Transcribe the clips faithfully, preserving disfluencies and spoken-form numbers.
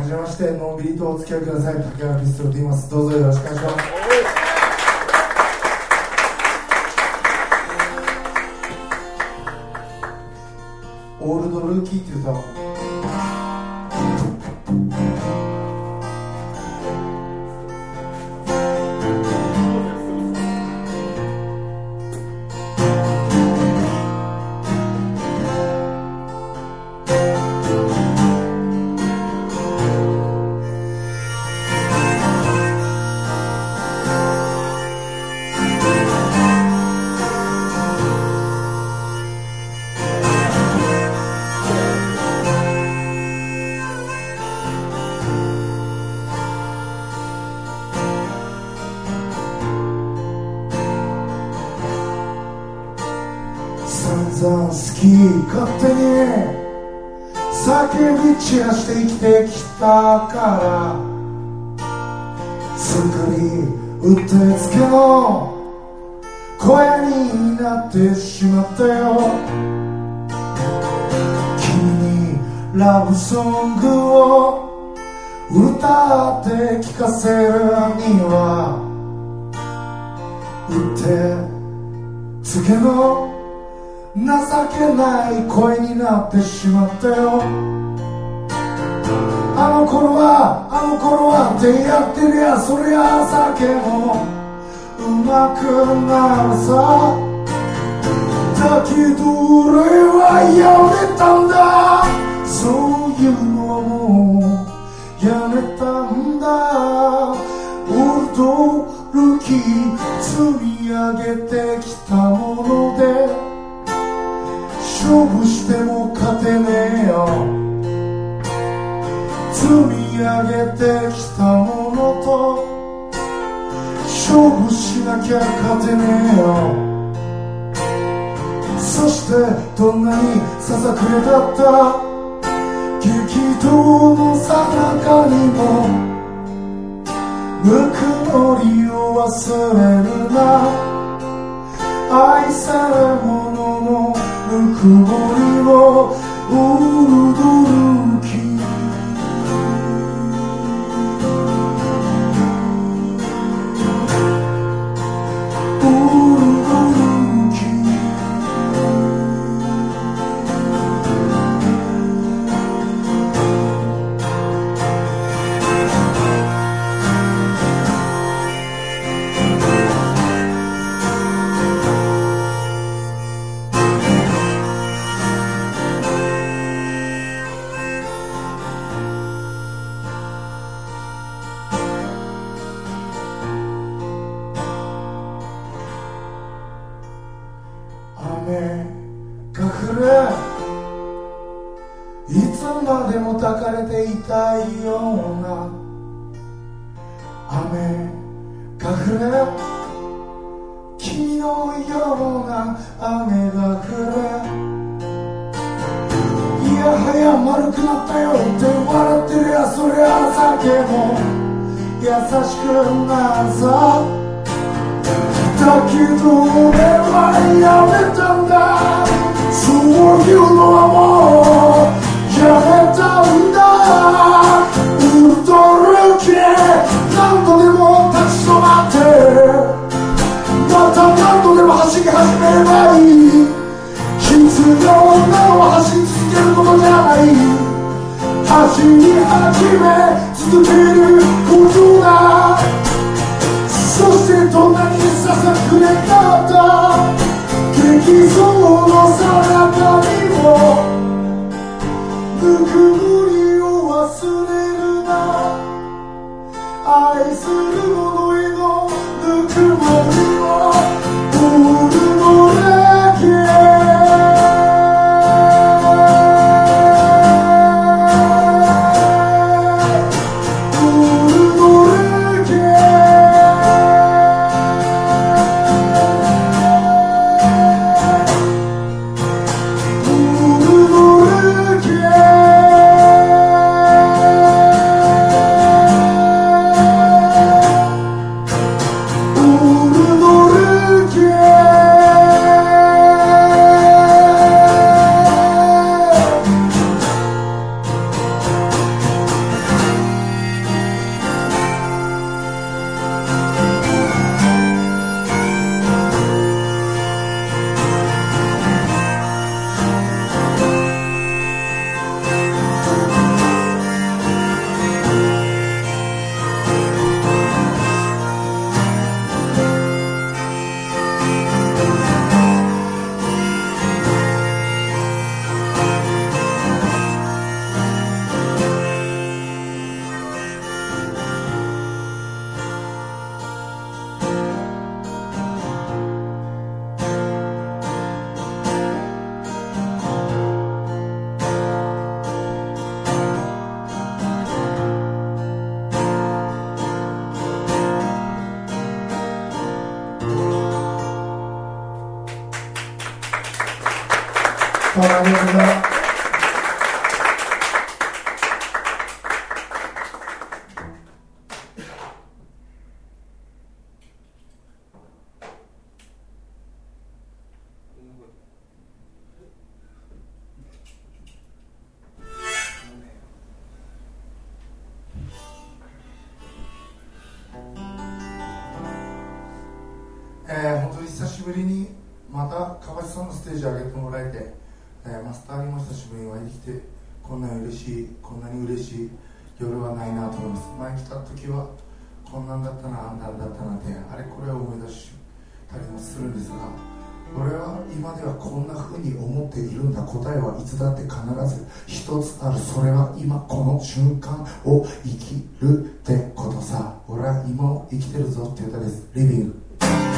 じめまして、のんびりとお付き合いください。竹原ピストルと言います。どうぞよろしくお願いします。オールドルーキーっていう歌を好き勝手に叫び散らして生きてきたからすっかりうってつけの声になってしまったよ。君にラブソングを歌って聴かせるにはうってつけの情けない声になってしまったよ。あの頃はあの頃は出会ってりゃそりゃ酒もうまくなるさ。だけど俺はやめたんだ、そういうのはもうやめたんだ。驚き積み上げてきたもので勝負しても勝てねえよ。積み上げてきたものと勝負しなきゃ勝てねえよ。そしてどんなにささくれだった激闘のさなかにもぬくもりを忘れるな。愛され者のぬくもりを驚き驚きいつまでも抱かれていたいような雨が降れ、君のような雨が降れ。いやはや丸くなったよって笑ってりゃそりゃ酒も優しくなるさ。だけど俺はやめたんだ、そういうのはもうやめたんだ。驚け何度でも立ち止まってまた何度でも走り始めればいい。傷の女を走り続けることじゃない、走り始め続けることだ。そしてどんなにささくれたった激走のさなかにもぬくもりを忘れるな。愛する者へのぬくもりをオールドレゲ「 どうもありがとうございます。えー、本当に久しぶりにまた川内さんのステージを上げてもらえて、えー、マスターにも久しぶりにお会いできて、こんなに嬉しい、こんなに嬉しい夜はないなと思います。前来た時はこんなんだったな、あんなんだったなって、あれこれを思い出したりもするんですが、俺は今ではこんな風に思っているんだ。答えはいつだって必ず一つある。それは今この瞬間を生きるってことさ。俺は今を生きてるぞっていう歌です。リビング。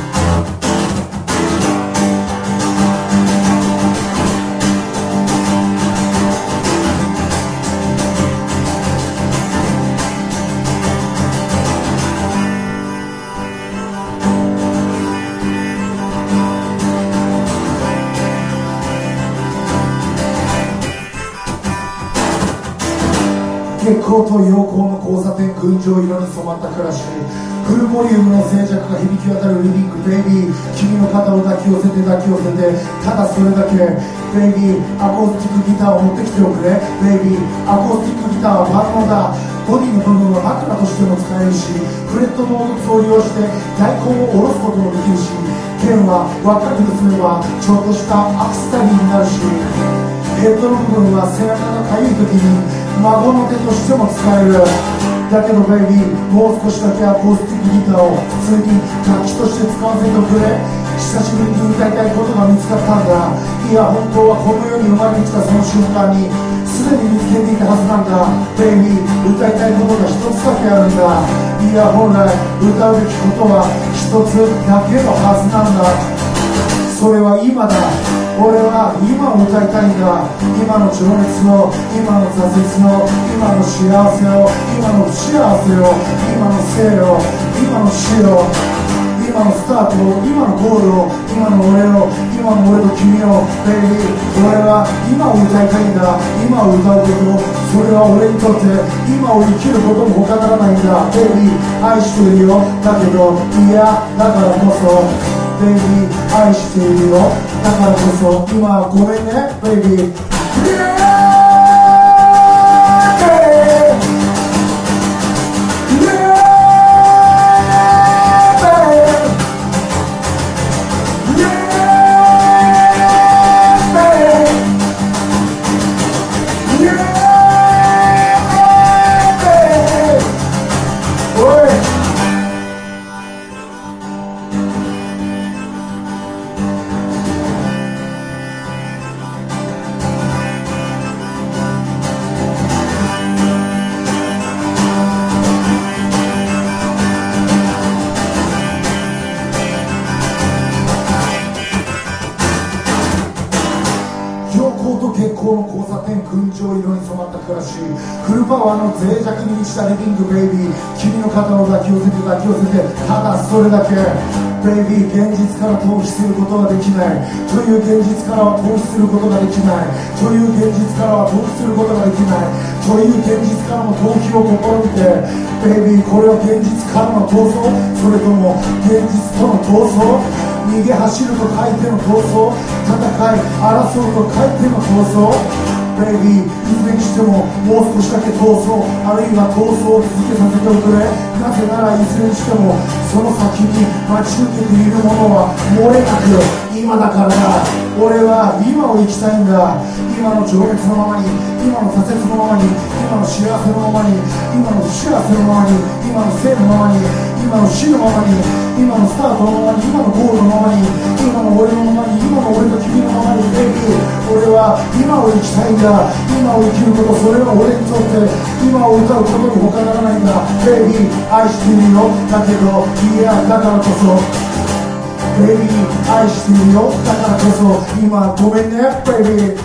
月光と陽光の交差点、群青色に染まった暮らし、フルボリュームの静寂が響き渡るリビング。ベイビー、君の肩を抱き寄せて抱き寄せて、ただそれだけ。ベイビー、アコースティックギターを持ってきておくれ。ベイビー、アコースティックギターは万能だ。ボディの部分は枕としても使えるし、フレットの音符を利用して大根を下ろすこともできるし、剣は輪っかに結べばちょっとしたアクセサリーになるし、ヘッドの部分は背中がかゆい時に孫の手としても使える。だけどベイビー、もう少しだけアコースティックギターを普通に楽器として使わせておくれ。久しぶりに歌いたいことが見つかったんだ。いや本当はこの世に生まれてきたその瞬間にすでに見つけていたはずなんだ。ベイビー、歌いたいことが一つだけあるんだ。いや本来歌うべきことは一つだけのはずなんだ。それは今だ。俺は今を歌いたいんだ。今の情熱を、今の挫折を、今の幸せを、今の不幸せを、今の生を、今の死を、今のスタートを、今のゴールを、今の俺を、今の俺と君を。ベイビー、俺は今を歌いたいんだ。今を歌うこと、それは俺にとって今を生きることも他ならないんだ。ベイビー、愛してるよ。だけどいやだからこそベイビー、愛しているよ。だからこそ今ごめんねベイビー。フルパワーの脆弱に満ちたリビングベイビー、君の肩を抱き寄せて抱き寄せて、ただそれだけ。ベイビー、現実から逃避することができないという現実からは逃避することができないという現実からは逃避することができないという現実からの逃避を試みて、ベイビー、これは現実からの逃走、それとも現実との逃走。逃げ走ると書いての逃走、戦い争うと書いての逃走。ベイビー、いずれにしてももう少しだけ逃走、あるいは逃走を続けさせておくれ。なぜならいずれにしてもその先に待ち受けているものは漏れなく今だからだ。俺は今を生きたいんだ。今の情熱のままに、今の挫折のままに、今の幸せのままに、今の不幸せのままに、今の生のままに、今の死のままに、今のスタートのままに、今のゴールのままに、今の俺のままに、今の俺と君のままに。ベイビー、俺は今を生きたいんだ。今を生きること、それは俺にとって今を歌うことに他ならないんだ。ベイビー、愛しているよ。だけどいやだからこそベイビー、愛しているよ。だからこそ今ごめんねベイビー。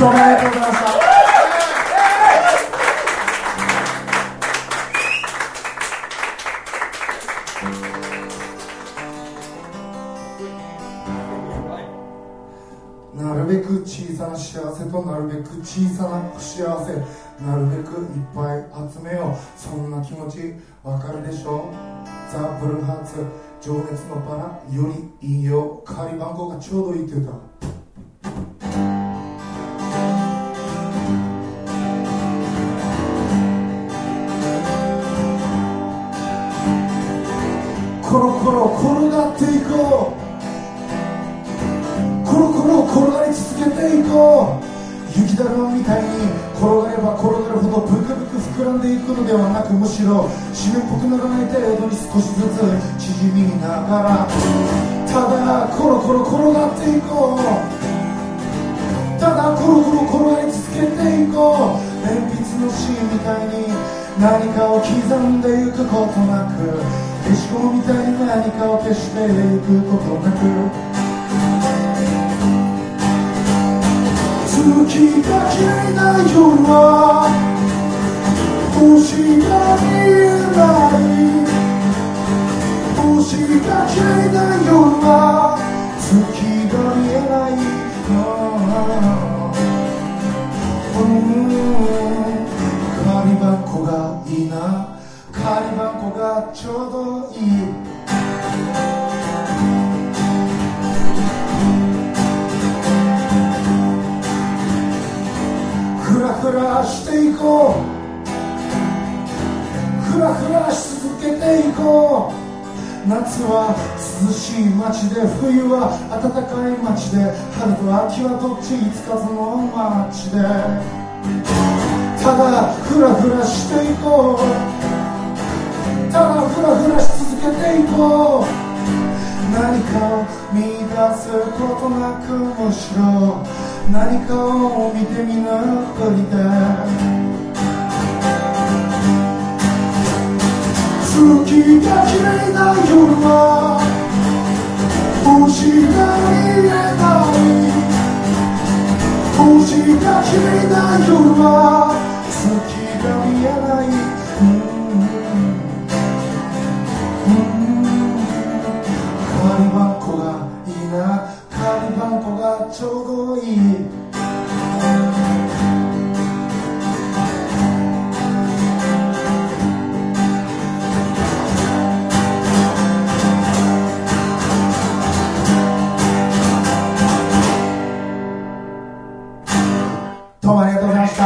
どうもありがとうございました。なるべく小さな幸せとなるべく小さな不幸せ、なるべくいっぱい集めよう、そんな気持ちわかるでしょう。ザ・ブルーハーツ、情熱のバラより引用、仮番号がちょうどいいって歌。コロコロ転がっていこう、コロコロ転がり続けていこう。雪だるまみたいに転がれば転がるほどブクブク膨らんでいくのではなく、むしろ湿っぽくならない程度に少しずつ縮みながら、ただコロコロ転がっていこう、ただコロコロ転がり続けていこう。鉛筆の芯みたいに何かを刻んでいくことなく、消しゴムみたいに何かを消していくことなく、月が綺麗な夜は星が見えない、星が綺麗な夜は月が見えない、うん、仮番号がいいな、仮番号がちょうどいい。ふらふらしていこう、ふらふらし続けていこう。夏は涼しい街で、冬は暖かい街で、春と秋はどっちつかずの街で、ただふらふらしていこう、ただふらふらし続けていこう。何かを見出すことなく、むしろ何かを見てみぬふりで、月が綺麗な夜は星が見えない、星が綺麗な夜は月が見えない、仮番号がいいな、仮番号がちょうどいい。どうもありがとうございました。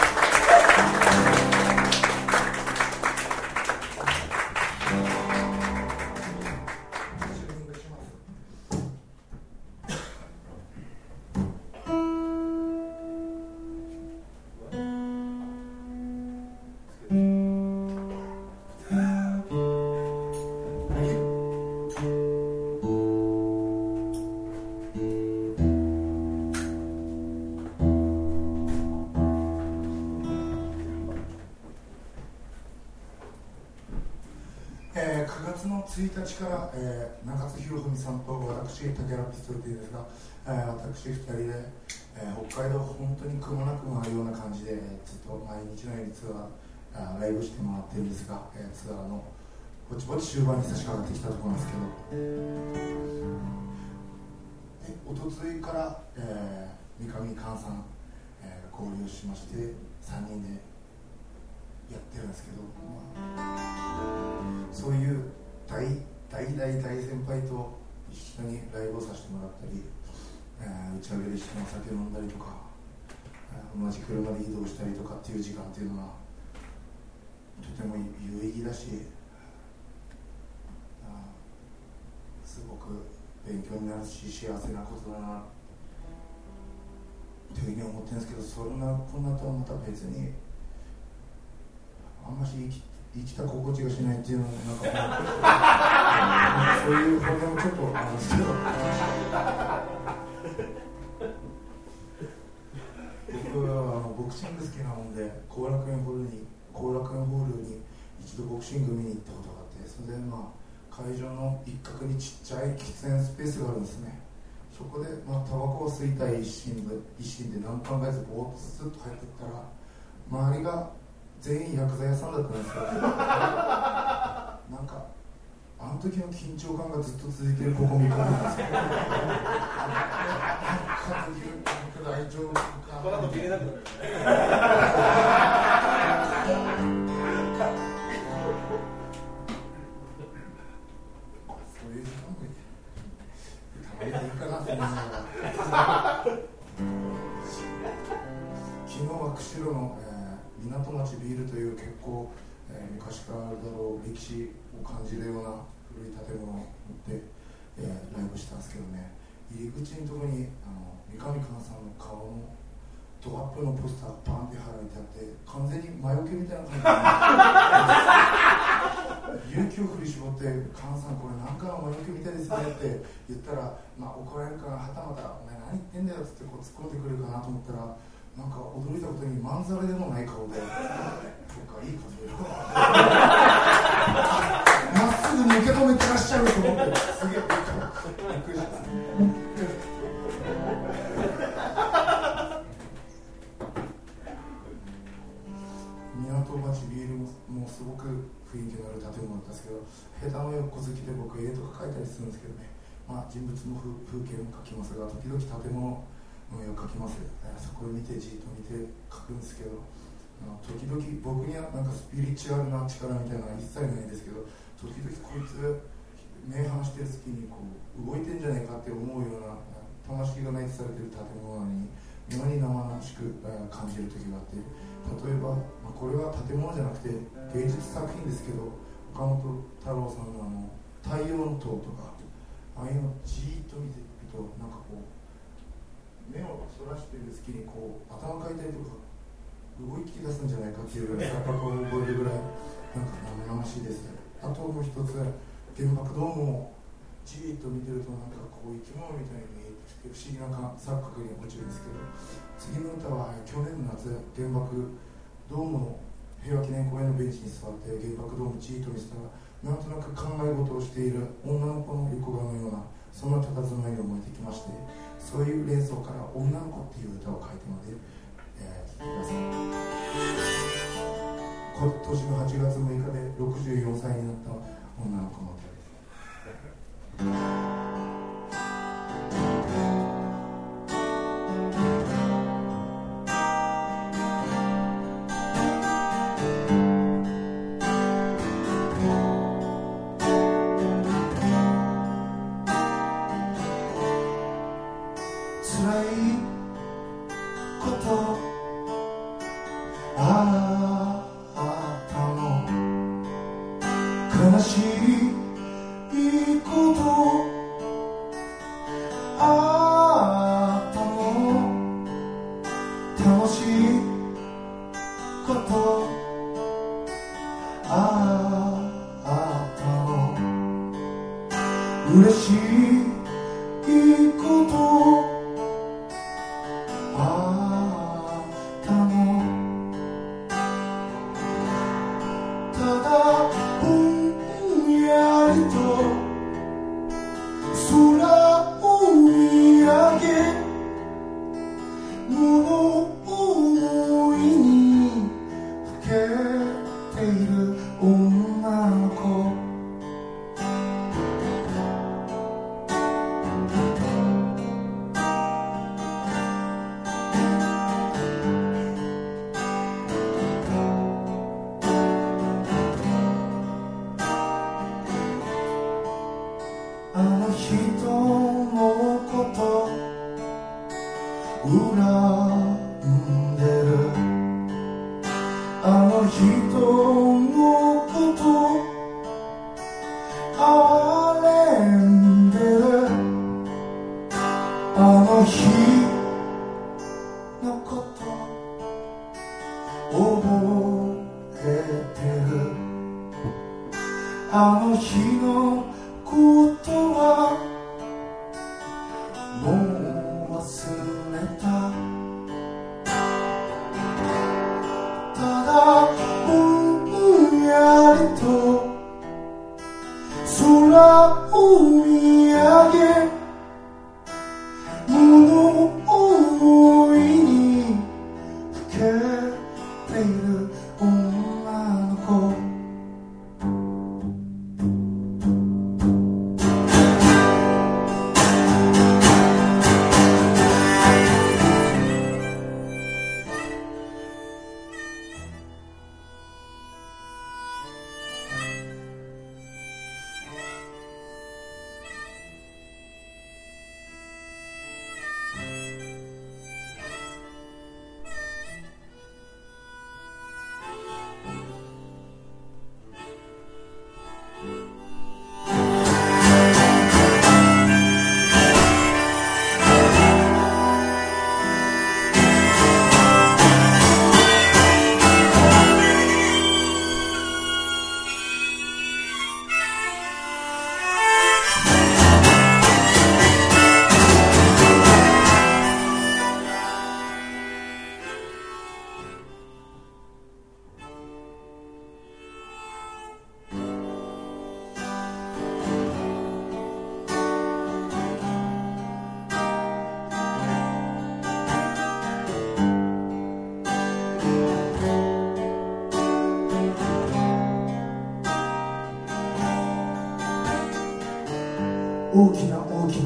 くがつのついたちから、えー、中津博文さんと私竹原ピストルというんですが、えー、私ふたりで、えー、北海道本当にくまなく回るような感じでずっと毎日のようにツアーライブしてもらってるんですが、えー、ツアーのぼちぼち終盤に差し掛かってきたところなんですけど、えおとついから、えー、三上寛さん、えー、交流しましてさんにんでやってるんですけど、まあ、そういう大大大大先輩と一緒にライブをさせてもらったり、えー、打ち上げで一緒にお酒を飲んだりとか、えー、同じ車で移動したりとかっていう時間っていうのはとても有意義だし、あすごく勉強になるし幸せなことだなというふうに思ってるんですけど、そんなこんなとはまた別にあんまし生き、生きた心地がしないっていうのもなんかそういう本音もちょっとあるんですけど僕はあのボクシング好きなもんで後楽園ホールに後楽園ホールに一度ボクシング見に行ったことがあって、それでまあ会場の一角にちっちゃい喫煙スペースがあるんですね。 そこで、まあ、タバコを吸いたい一心で、一心で何考えずぼーっとスッと入っていったら、周りが全員薬剤屋さんだったんですよ。なんかあの時の緊張感がずっと続いてるここ見込んでますよ。なんか大丈夫かこの後見れなくなるよね。そういう時間もたまにはいいかなと思いながら昨日は釧路の、えー、港町ビールという結構、えー、昔からあるだろう歴史を感じるような古い建物を持って、えー、ライブしたんですけどね、入り口のところにあの三上寛さんの顔のドアップのポスターがバンって貼られてあって、完全に魔除けみたいな感じで勇気を振り絞って「寛さんこれなんかの魔除けみたいですね」って言ったら、まあ、怒られるからはたまた「お前何言ってんだよ」っつってこう突っ込んでくれるかなと思ったら、なんか驚いたことにまんざらでもない顔で「そうかいいこと言うまっすぐに受け止めてらっしゃると思って、すげえびっくりした。港町ビール も, もうすごく雰囲気のある建物だったんですけど、下手の横好きで僕絵とか描いたりするんですけどね、まあ、人物も 風, 風景も描きますが、時々建物の絵を描きます、えー、そこを見てじっと見て描くんですけど、あの時々僕にはなんかスピリチュアルな力みたいなのは一切ないですけど、時々こいつ目離してる隙にこう動いてんじゃないかって思うような魂が内置されてる建物なのに妙に生々しく感じる時があって、例えば、まあ、これは建物じゃなくて芸術作品ですけど、岡本太郎さんのあの太陽の塔とか、ああいうのをじーっと見ていくと、なんかこう目をそらしてる隙にこう頭かいたりとか動いて出すんじゃないかっていう錯覚を覚えるぐらいなんか生々しいです。あともう一つ、原爆ドームをじーっと見てるとなんかこう生き物みたいに見えて不思議な錯覚に落ちるんですけど、次の歌は去年の夏、原爆ドームの平和記念公園のベンチに座って原爆ドームじーっと見せたら、なんとなく考え事をしている女の子の横顔のような、そんな佇まいに思えてきまして、そういう連想から女の子っていう歌を書いてまで、えー、聴いてください。今年のはちがつむいかでろくじゅうよんさいになった女の子の歌です。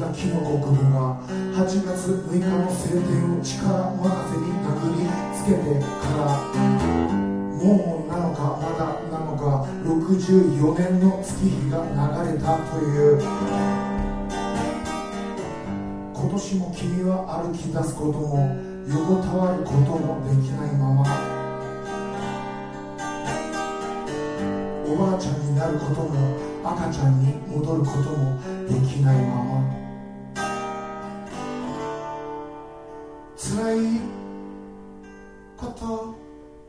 たキノコ国がはちがつむいかの晴天を力任せに殴りつけてからもうなのかまだなのかろくじゅうよねんの月日が流れたという。今年も君は歩き出すことも横たわることもできないまま、おばあちゃんになることも赤ちゃんに戻ることもできないまま、辛いこと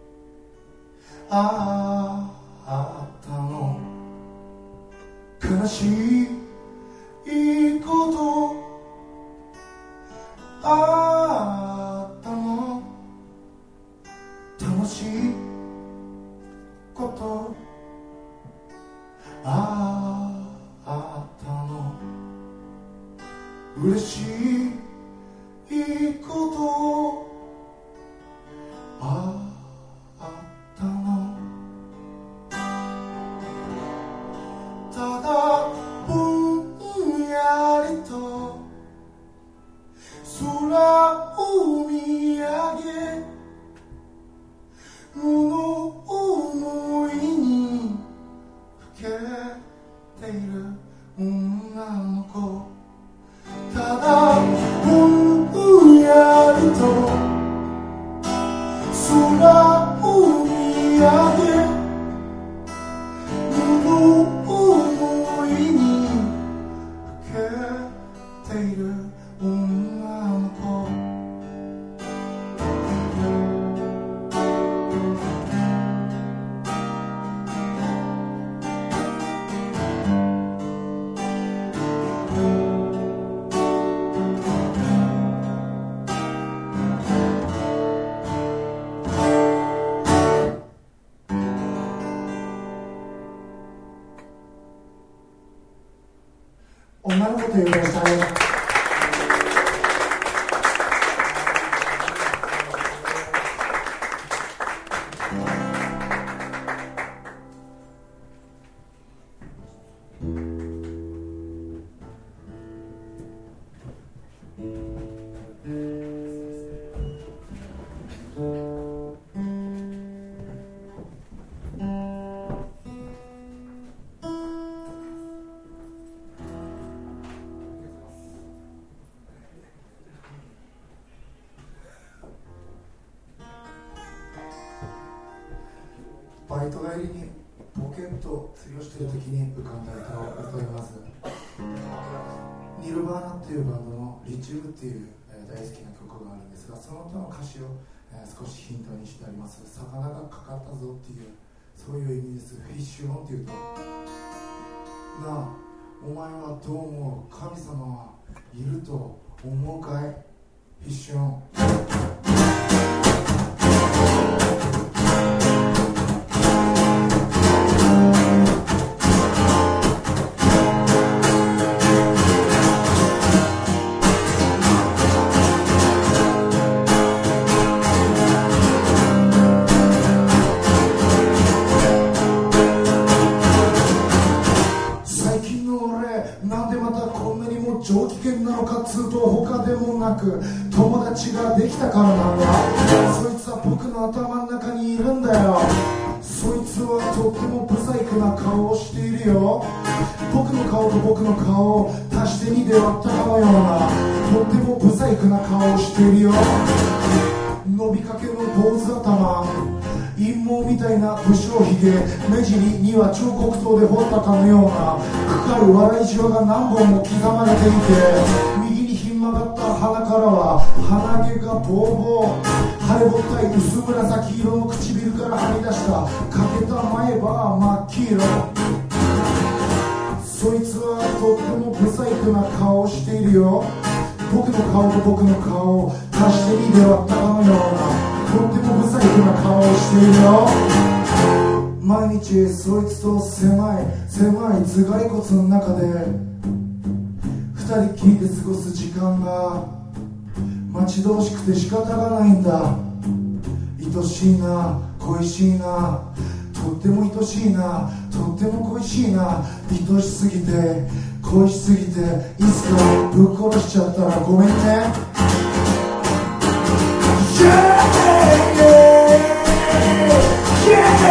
ああったの、悲しいことあったの、楽しいことああったの、嬉しいことああったの、ただぼんやりと空を見上げ物思いにふけている女の子、ただぼんやりと空を見上げ物思いにふけている女の子、女の子という歌をしたい。バイト帰りにポケット釣りをしている時に浮かんだ歌を歌います。ニルバーナっていうバンドのリチウムっていう、えー、大好きな曲があるんですが、その歌の歌詞を、えー、少しヒントにしてあります。魚がかかったぞっていうそういう意味です。フィッシュオンっていうと、なあお前はどう思う、神様はいると思うかい、フィッシュオン。上機嫌なのかつうと他でもなく友達ができたからなんだ。そいつは僕の頭の中にいるんだよ。そいつはとってもブサイクな顔をしているよ。僕の顔と僕の顔を足してにで割ったかのようなとってもブサイクな顔をしているよ。伸びかけの坊主頭、陰謀みたいな武将髭、目尻には彫刻刀で彫ったかのようなかかる笑いじわが何本も刻まれていて、右にひん曲がった鼻からは鼻毛がボーボー、腫れぼったい薄紫色の唇からはみ出した欠けた前歯は真っ黄色。そいつはとってもブサイクな顔をしているよ。僕の顔と僕の顔を足してにで割ったかのようなとってもブサイクな顔をしているよ。毎日そいつと狭い狭い頭蓋骨の中で二人きりで過ごす時間が待ち遠しくて仕方がないんだ。愛しいな恋しいな、とっても愛しいなとっても恋しいな、愛しすぎて恋しすぎていつかぶっ殺しちゃったらごめんね。 Yeah, yeah, yeah,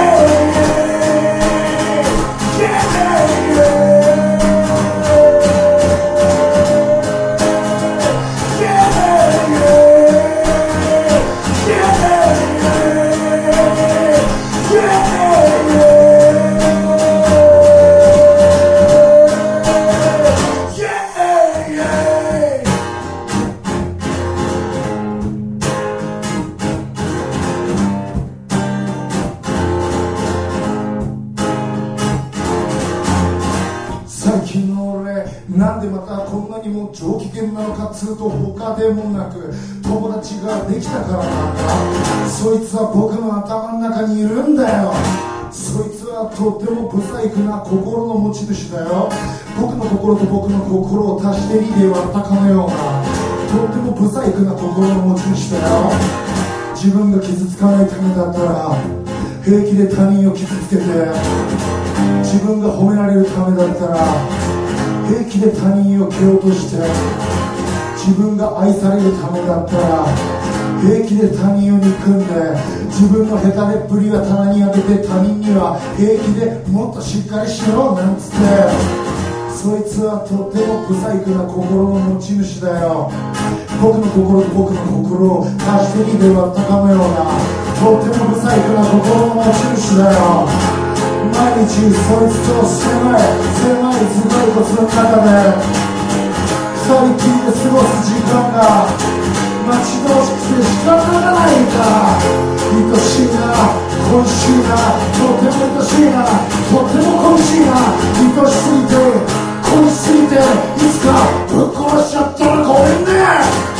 なんでまたこんなにも上機嫌なのかっつうと他でもなく友達ができたからなんだ。そいつは僕の頭の中にいるんだよ。そいつはとっても不細工な心の持ち主だよ。僕の心と僕の心を足してにで割ったかのようなとっても不細工な心の持ち主だよ。自分が傷つかないためだったら平気で他人を傷つけて、自分が褒められるためだったら平気で他人を蹴落として、自分が愛されるためだったら平気で他人を憎んで、自分のヘタレっぷりは棚に上げて他人には平気でもっとしっかりしろなんつって、そいつはとっても不細工な心の持ち主だよ。僕の心と僕の心を足してにで割ったかのようなとっても不細工な心の持ち主だよ。毎日そいつと狭い狭い頭蓋骨の中で二人きりで過ごす時間が待ち遠しくて仕方がないんだ。愛しいな恋しいなとても愛しいなとても恋しいな。愛しすぎて恋しすぎていつかぶっ殺しちゃったらごめんね。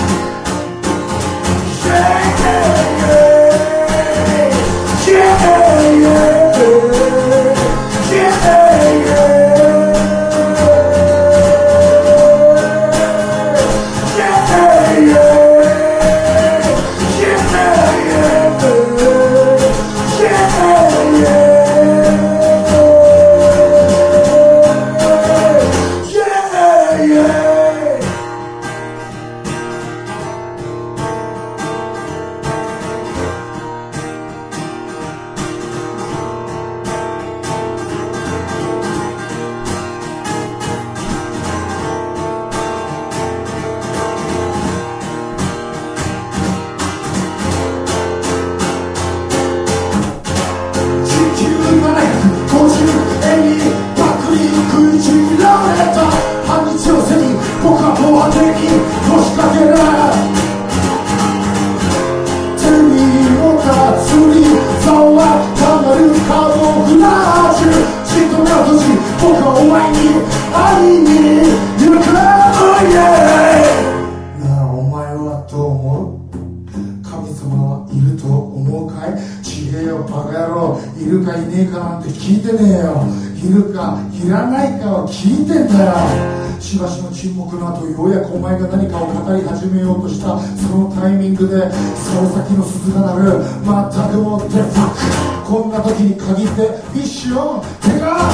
しばしの沈黙の後、ようやくお前が何かを語り始めようとしたそのタイミングで竿先の鈴が鳴る。全くもってファック。こんな時に限ってフィッシュオン手が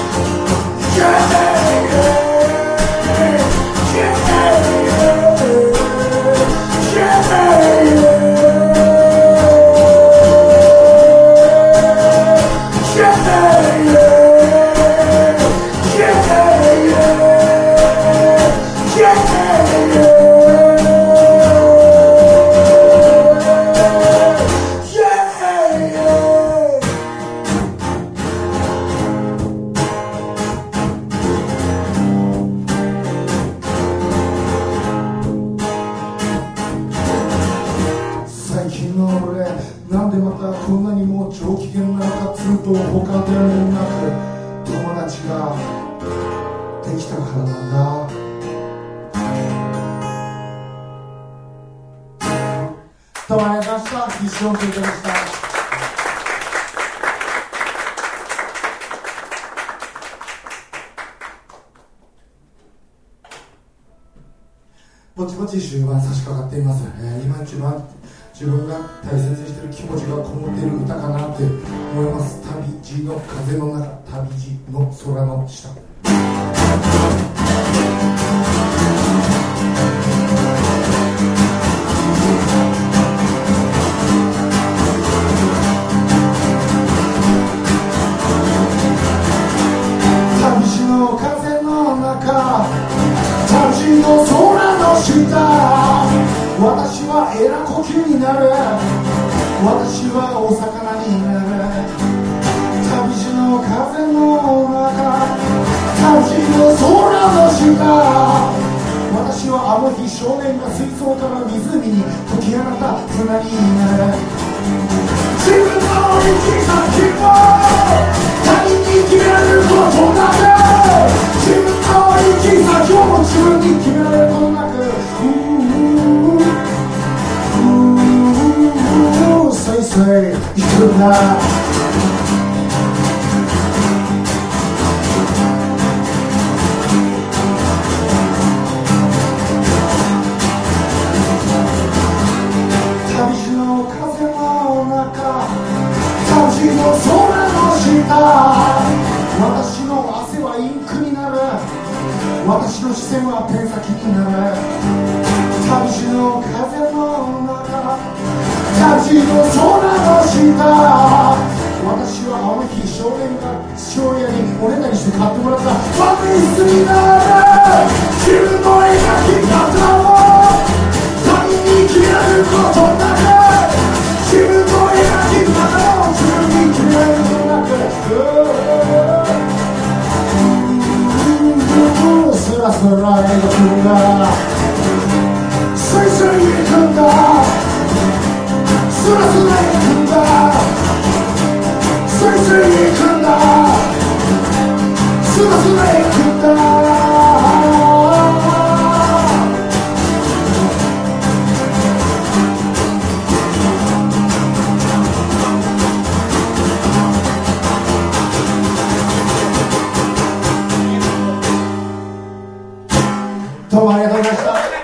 ぼちぼち終盤差し掛かっています、えー、今一番自分が大切にしている気持ちがこもっている歌かなって思います。旅路の風の中、旅路の空の下。 私はエラ呼吸になる、私はお魚になる。旅路の風の中、旅路の空の下、私はあの日少年が水槽から湖に解き放った砂になる。自分の行き先を他人に決められることなく、自分の行き先を自分に決められることなく、スイスイ行くんだ。旅路の風の中、旅路の空の下、私の汗はインクになる、私の視線はペン先になる。旅路の風の中、旅路の空の下、私はあの日少年が父親におねだりして買ってもらったワンピースになる。自分の描き方を他人に決められることなく、自分の描き方を自分に決められることなく、スラスラ描くんだ、スイスイ行くんだ、スラスラ行くんだ、スイスイ行くんだ、スラスラ行くんだ。どうもありがとうございました。あり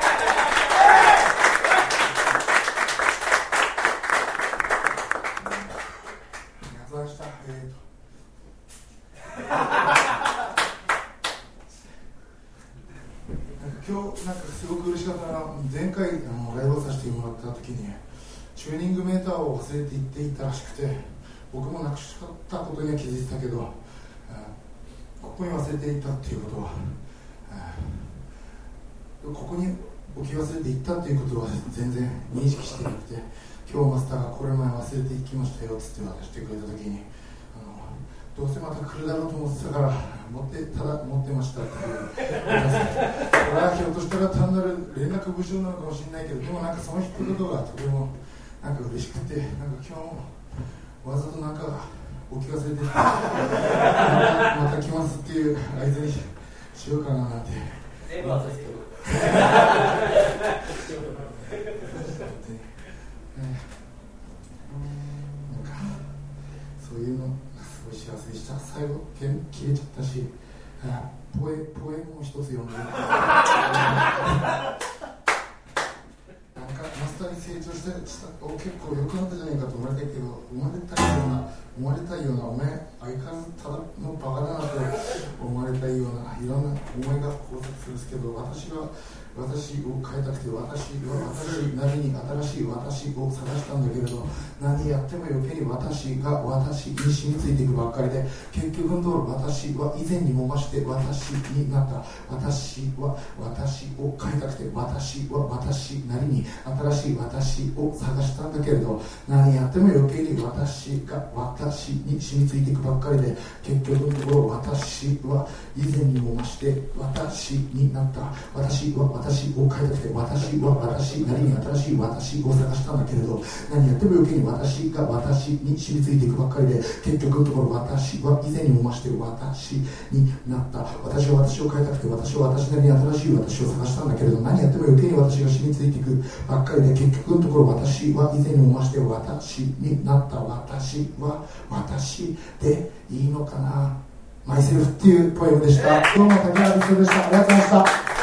がとうございました。えー、今日なんかすごく嬉しかったのは、前回あのライブをさせてもらった時にチューニングメーターを忘れていっていたらしくて、僕もなくしたことには気づいてたけど、ここに忘れていたっていうことは、ここに置き忘れていったっていうことは全然認識してなくて、今日マスターがこれ前忘れていきましたよっつって渡してくれた時に、あのどうせまた来るだろうと思ってたから持ってただ持ってましたっていうこれはひょっとしたら単なる連絡不祥なのかもしれないけど、でもなんかその一言がとてもなんか嬉しくて、なんか今日もわざとなんか置き忘れてまた来ますっていう合図にしようかななんて思ったんですけどなんかそういうのすごい幸せでした。最後切れちゃったし、ポエポエムを一つ読んでなんかマスターに成長したお結構良くなったじゃないかと思われたけど、生まれたいような思われたいようなお前相変わらずただのバカだなと思われたいようないろんな思いが交錯するんですけど、私は私を変えたくて、私は私なりに新しい私を探したんだけれど、何やっても余計に私が私に染みついていくばっかりで、結局のところ私は以前にも増して私になった。私は私を変えたくて、私は私なりに新しい私を探したんだけれど、何やっても余計に私が私に染みついていくばっかりで、結局のところ私は以前にも増して私になった。私は私を変えたくて、私は私なりに新しい私を探したんだけれど、何やっても余計に私が私に染みついていくばっかりで、結局のところ私は以前にも増して私になった。私は私を変えたくて、私は私なりに新しい私を探したんだけれど、何やっても余計に私が染みついていくばっかりで、結局のところ私は以前にも増して私になった。私は私でいいのかな。マイセルフっていうポエムでした。どうも竹原光雄でした。ありがとうございました。